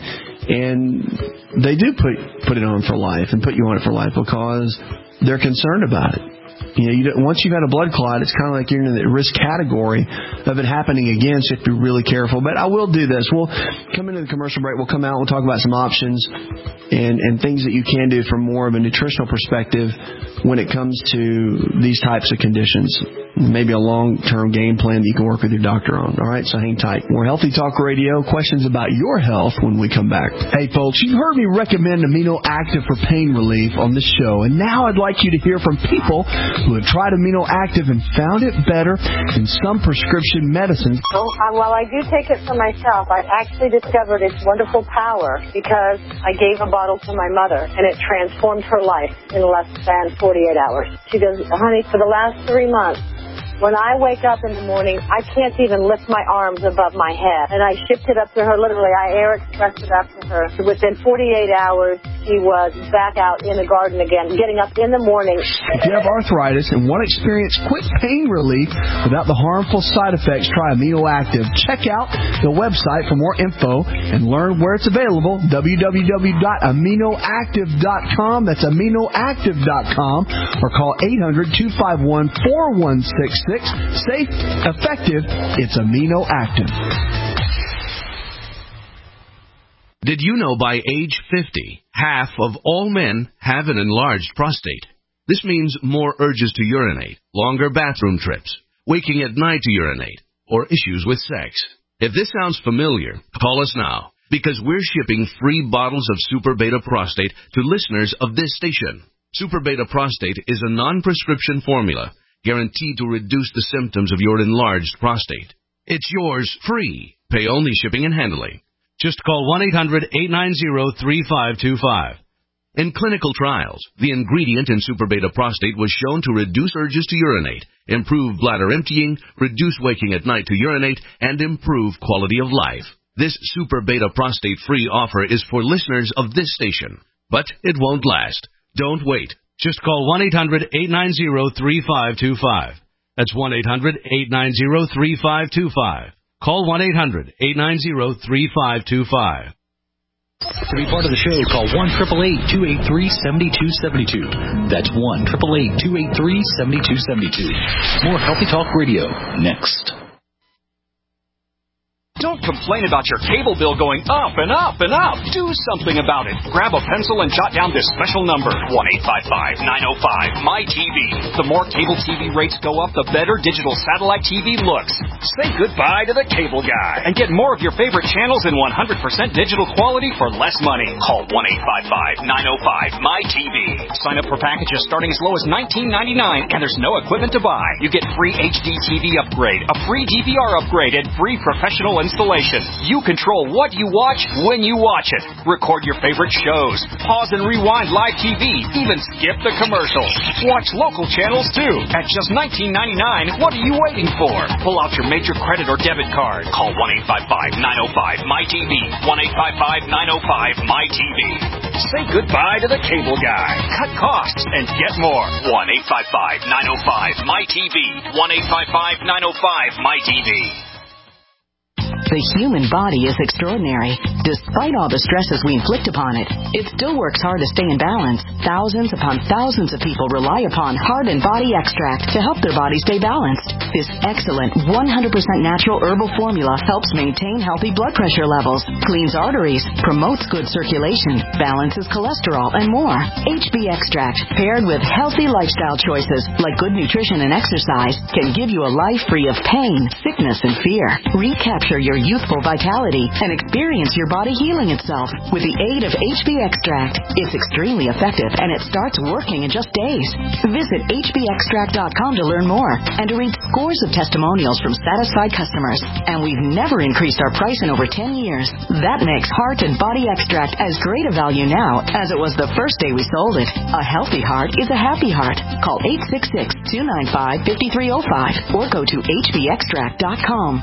and they do put put it on for life and put you on it for life because they're concerned about it. You know, you don't, once you've had a blood clot, it's kind of like you're in the risk category of it happening again, so you have to be really careful. But I will do this. We'll come into the commercial break. We'll come out. We'll talk about some options and, and things that you can do from more of a nutritional perspective when it comes to these types of conditions. maybe a long-term game plan that you can work with your doctor on. All right, so hang tight. More Healthy Talk Radio, questions about your health when we come back. Hey, folks, you've heard me recommend Amino Active for pain relief on this show, and now I'd like you to hear from people who have tried Amino Active and found it better than some prescription medicines. Well, uh, while I do take it for myself, I actually discovered its wonderful power because I gave a bottle to my mother, and it transformed her life in less than forty-eight hours. She goes, honey, for the last three months, when I wake up in the morning, I can't even lift my arms above my head. And I shipped it up to her, literally. I air expressed it up to her. So within forty-eight hours, she was back out in the garden again, getting up in the morning. If you have arthritis and want to experience quick pain relief without the harmful side effects, try Amino Active. Check out the website for more info and learn where it's available, w w w dot amino active dot com. That's amino active dot com. Or call eight hundred, two five one, four one six six. Safe, effective, it's Amino Active. Did you know by age fifty, half of all men have an enlarged prostate? This means more urges to urinate, longer bathroom trips, waking at night to urinate, or issues with sex. If this sounds familiar, call us now, because we're shipping free bottles of Super Beta Prostate to listeners of this station. Super Beta Prostate is a non-prescription formula guaranteed to reduce the symptoms of your enlarged prostate. It's yours free. Pay only shipping and handling. Just call one eight hundred, eight nine zero, three five two five. In clinical trials, the ingredient in Super Beta Prostate was shown to reduce urges to urinate, improve bladder emptying, reduce waking at night to urinate, and improve quality of life. This Super Beta Prostate free offer is for listeners of this station, but it won't last. Don't wait. Just call one eight hundred, eight nine zero, three five two five. That's one eight hundred, eight nine zero, three five two five. Call one eight hundred, eight nine zero, three five two five. To be part of the show, call one eight eight eight, two eight three, seven two seven two. That's one eight eight eight, two eight three, seven two seven two. More Healthy Talk Radio next. Don't complain about your cable bill going up and up and up. Do something about it. Grab a pencil and jot down this special number, one eight five five, nine oh five, M Y T V. The more cable T V rates go up, the better digital satellite T V looks. Say goodbye to the cable guy and get more of your favorite channels in one hundred percent digital quality for less money. Call one eight five five, nine oh five, M Y T V. Sign up for packages starting as low as nineteen ninety-nine, and there's no equipment to buy. You get free H D T V upgrade, a free D V R upgrade, and free professional installation. You control what you watch when you watch it. Record your favorite shows. Pause and rewind live T V. Even skip the commercials. Watch local channels too. At just nineteen ninety-nine, what are you waiting for? Pull out your major credit or debit card. Call one eight five five, nine oh five, M Y T V. one eight five five, nine oh five, M Y T V. Say goodbye to the cable guy. Cut costs and get more. one eight five five, nine oh five, M Y T V. one eight five five, nine oh five, M Y T V. The human body is extraordinary. Despite all the stresses we inflict upon it, it still works hard to stay in balance. Thousands upon thousands of people rely upon Heart and Body Extract to help their body stay balanced. This excellent one hundred percent natural herbal formula helps maintain healthy blood pressure levels, cleans arteries, promotes good circulation, balances cholesterol, and more. H B Extract, paired with healthy lifestyle choices like good nutrition and exercise, can give you a life free of pain, sickness, and fear. Recapture your youthful vitality and experience your body healing itself with the aid of H B Extract. It's extremely effective and it starts working in just days. Visit H B extract dot com to learn more and to read scores of testimonials from satisfied customers. And we've never increased our price in over ten years. That makes Heart and Body Extract as great a value now as it was the first day we sold it. A healthy heart is a happy heart. Call eight six six, two nine five, five three zero five or go to H B extract dot com.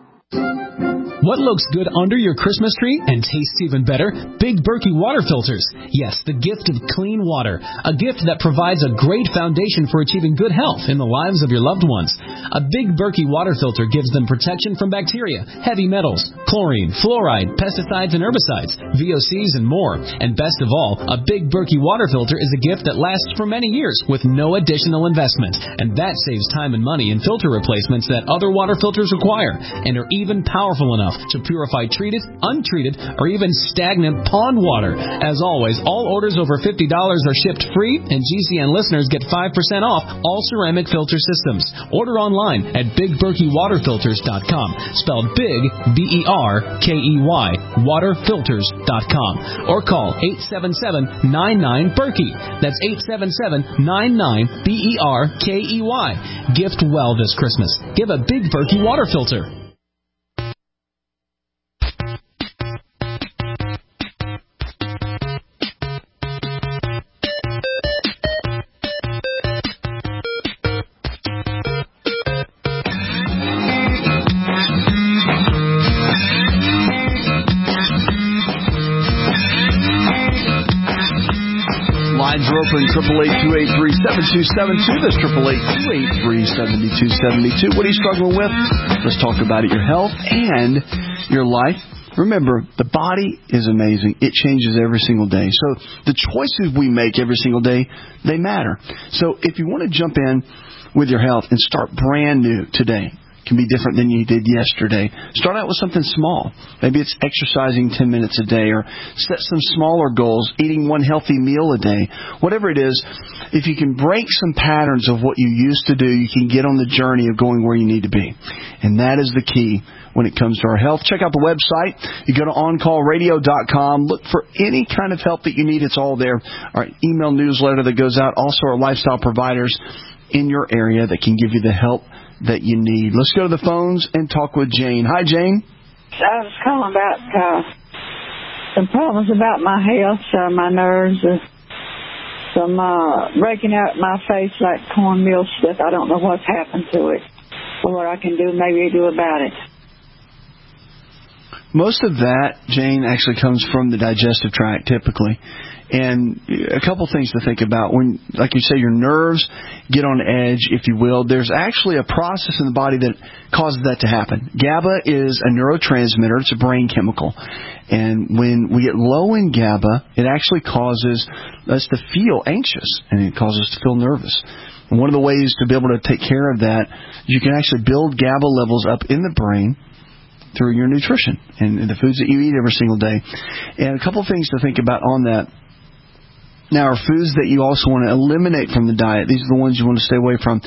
What looks good under your Christmas tree and tastes even better? Big Berkey water filters. Yes, the gift of clean water. A gift that provides a great foundation for achieving good health in the lives of your loved ones. A Big Berkey water filter gives them protection from bacteria, heavy metals, chlorine, fluoride, pesticides and herbicides, V O Cs and more. And best of all, a Big Berkey water filter is a gift that lasts for many years with no additional investment. And that saves time and money in filter replacements that other water filters require and are even even powerful enough to purify treated, untreated, or even stagnant pond water. As always, all orders over fifty dollars are shipped free, and G C N listeners get five percent off all ceramic filter systems. Order online at big berkey water filters dot com, spelled big, B E R K E Y, water filters dot com, or call eight seven seven, nine nine, Berkey. That's eight seven seven, nine nine, B E R K E Y. Gift well this Christmas. Give a Big Berkey water filter. Lines are open, triple eight, two eight three, seven two seven two. That's triple eight, two eight three, seven two seven two. What are you struggling with? Let's talk about it, your health and your life. Remember, the body is amazing. It changes every single day. So the choices we make every single day, they matter. So if you want to jump in with your health and start brand new today, can be different than you did yesterday. Start out with something small. Maybe it's exercising ten minutes a day, or set some smaller goals, eating one healthy meal a day. Whatever it is, if you can break some patterns of what you used to do, you can get on the journey of going where you need to be. And that is the key when it comes to our health. Check out the website. You go to on call radio dot com. Look for any kind of help that you need. It's all there. Our email newsletter that goes out. Also our lifestyle providers in your area that can give you the help that you need. Let's go to the phones and talk with Jane. Hi, Jane. I was calling about uh, some problems about my health, uh, my nerves, uh, some uh, breaking out my face like cornmeal stuff. I don't know what's happened to it or what I can do, maybe do about it. Most of that, Jane, actually comes from the digestive tract, typically. And a couple things to think about. When, like you say, your nerves get on edge, if you will, there's actually a process in the body that causes that to happen. GABA is a neurotransmitter. It's a brain chemical. And when we get low in GABA, it actually causes us to feel anxious, and it causes us to feel nervous. And one of the ways to be able to take care of that, you can actually build GABA levels up in the brain through your nutrition and the foods that you eat every single day. And a couple things to think about on that. Now, are foods that you also want to eliminate from the diet. These are the ones you want to stay away from.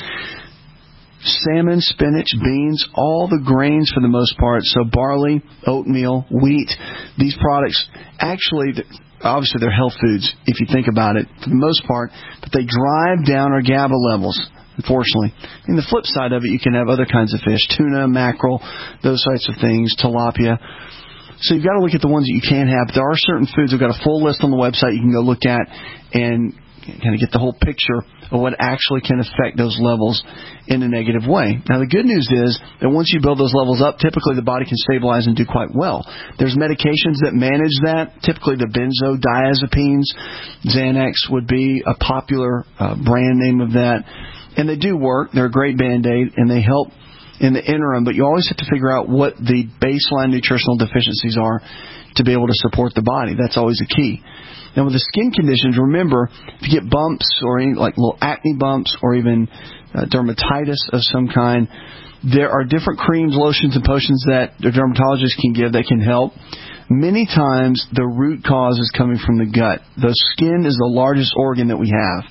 Salmon, spinach, beans, all the grains for the most part. So barley, oatmeal, wheat, these products, actually, obviously they're health foods if you think about it for the most part, but they drive down our GABA levels, unfortunately. And the flip side of it, you can have other kinds of fish, tuna, mackerel, those types of things, tilapia. So you've got to look at the ones that you can have. There are certain foods. We've got a full list on the website you can go look at and kind of get the whole picture of what actually can affect those levels in a negative way. Now, the good news is that once you build those levels up, typically the body can stabilize and do quite well. There's medications that manage that. Typically the benzodiazepines, Xanax would be a popular uh, brand name of that. And they do work. They're a great Band-Aid, and they help in the interim, but you always have to figure out what the baseline nutritional deficiencies are to be able to support the body. That's always a key. Now, with the skin conditions, remember, if you get bumps or any, like little acne bumps or even uh, dermatitis of some kind, there are different creams, lotions, and potions that the dermatologist can give that can help. Many times, the root cause is coming from the gut. The skin is the largest organ that we have.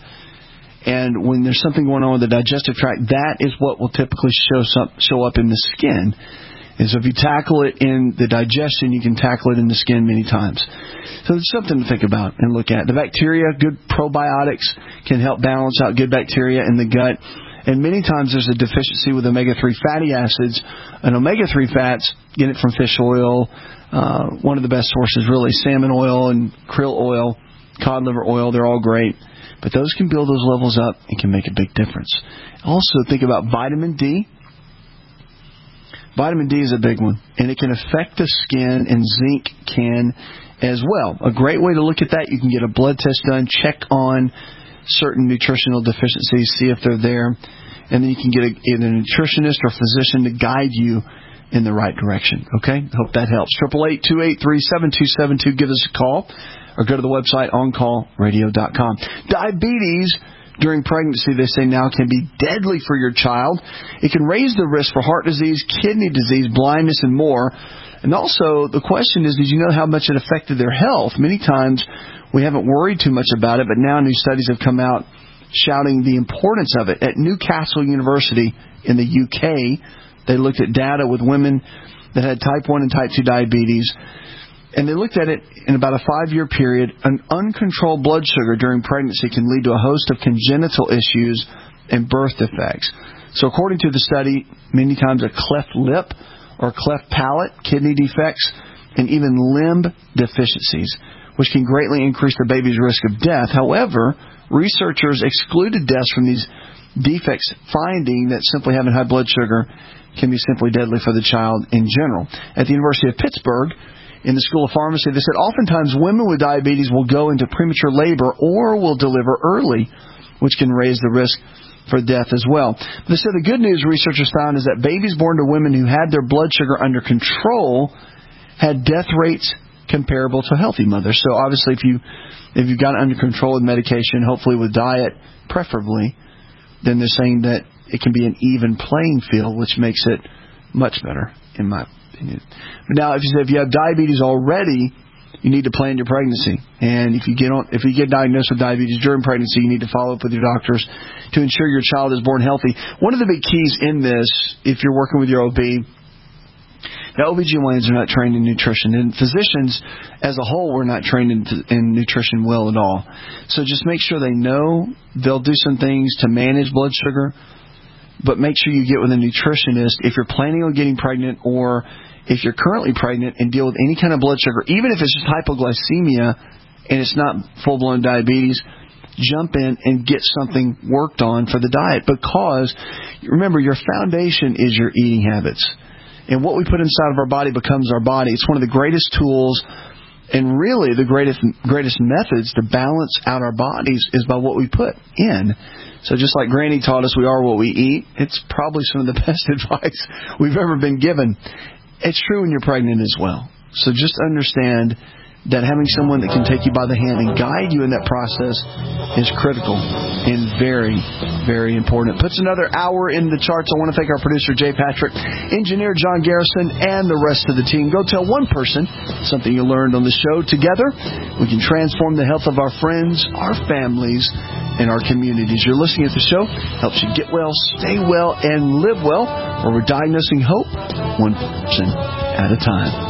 And when there's something going on with the digestive tract, that is what will typically show some, show up in the skin. And so if you tackle it in the digestion, you can tackle it in the skin many times. So there's something to think about and look at. The bacteria, good probiotics can help balance out good bacteria in the gut. And many times there's a deficiency with omega three fatty acids. And omega three fats, get it from fish oil. Uh, one of the best sources, really, salmon oil and krill oil, cod liver oil, they're all great. But those can build those levels up and can make a big difference. Also, think about vitamin D. Vitamin D is a big one, and it can affect the skin, and zinc can as well. A great way to look at that, you can get a blood test done, check on certain nutritional deficiencies, see if they're there, and then you can get a, either a nutritionist or physician to guide you in the right direction. Okay? Hope that helps. eight eight eight, two eight three, seven two seven two. Give us a call. Or go to the website on call radio dot com. Diabetes during pregnancy, they say now can be deadly for your child. It can raise the risk for heart disease, kidney disease, blindness, and more. And also, the question is, did you know how much it affected their health? Many times we haven't worried too much about it, but now new studies have come out shouting the importance of it. At Newcastle University in the U K, they looked at data with women that had type one and type two diabetes, and they looked at it in about a five-year period. An uncontrolled blood sugar during pregnancy can lead to a host of congenital issues and birth defects. So according to the study, many times a cleft lip or cleft palate, kidney defects, and even limb deficiencies, which can greatly increase the baby's risk of death. However, researchers excluded deaths from these defects, finding that simply having high blood sugar can be simply deadly for the child in general. At the University of Pittsburgh, in the School of Pharmacy, they said oftentimes women with diabetes will go into premature labor or will deliver early, which can raise the risk for death as well. They said the good news researchers found is that babies born to women who had their blood sugar under control had death rates comparable to healthy mothers. So obviously if you if you've got it under control with medication, hopefully with diet preferably, then they're saying that it can be an even playing field, which makes it much better, in my opinion. But now, if you say if you have diabetes already, you need to plan your pregnancy. And if you get on, if you get diagnosed with diabetes during pregnancy, you need to follow up with your doctors to ensure your child is born healthy. One of the big keys in this, if you're working with your O B, now O B G Y Ns are not trained in nutrition, and physicians as a whole were not trained in, in nutrition well at all. So just make sure they know. They'll do some things to manage blood sugar, but make sure you get with a nutritionist if you're planning on getting pregnant or if you're currently pregnant and deal with any kind of blood sugar, even if it's just hypoglycemia and it's not full-blown diabetes. Jump in and get something worked on for the diet, because remember, your foundation is your eating habits. And what we put inside of our body becomes our body. It's one of the greatest tools and really the greatest greatest methods to balance out our bodies is by what we put in. So just like Granny taught us we are what we eat, it's probably some of the best advice we've ever been given. It's true when you're pregnant as well. So just understand that having someone that can take you by the hand and guide you in that process is critical and very, very important. It puts another hour in the charts. I want to thank our producer, Jay Patrick, engineer John Garrison, and the rest of the team. Go tell one person something you learned on the show. Together, we can transform the health of our friends, our families, and our communities. You're listening at the show. Helps you get well, stay well, and live well, where we're diagnosing hope one person at a time.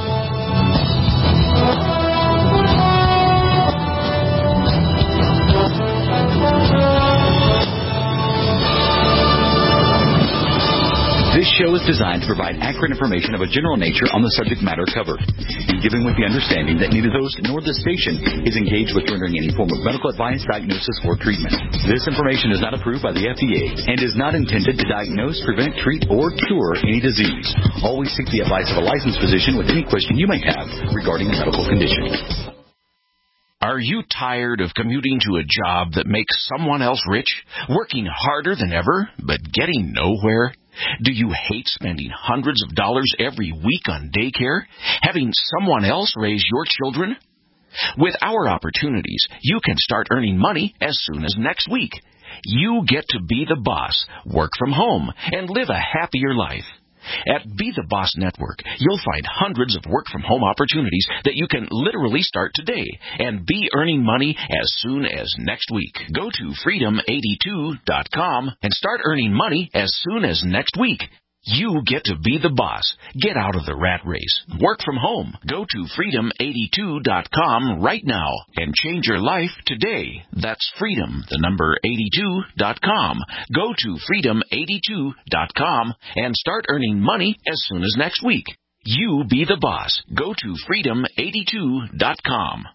This show is designed to provide accurate information of a general nature on the subject matter covered, and given with the understanding that neither the host nor the station is engaged with rendering any form of medical advice, diagnosis, or treatment. This information is not approved by the F D A and is not intended to diagnose, prevent, treat, or cure any disease. Always seek the advice of a licensed physician with any question you may have regarding a medical condition. Are you tired of commuting to a job that makes someone else rich, working harder than ever, but getting nowhere? Do you hate spending hundreds of dollars every week on daycare, having someone else raise your children? With our opportunities, you can start earning money as soon as next week. You get to be the boss, work from home, and live a happier life. At Be the Boss Network, you'll find hundreds of work-from-home opportunities that you can literally start today and be earning money as soon as next week. Go to freedom eighty-two dot com and start earning money as soon as next week. You get to be the boss. Get out of the rat race. Work from home. Go to freedom eighty-two dot com right now and change your life today. That's freedom, the number eighty-two dot com. Go to freedom eighty-two dot com and start earning money as soon as next week. You be the boss. Go to freedom eighty-two dot com.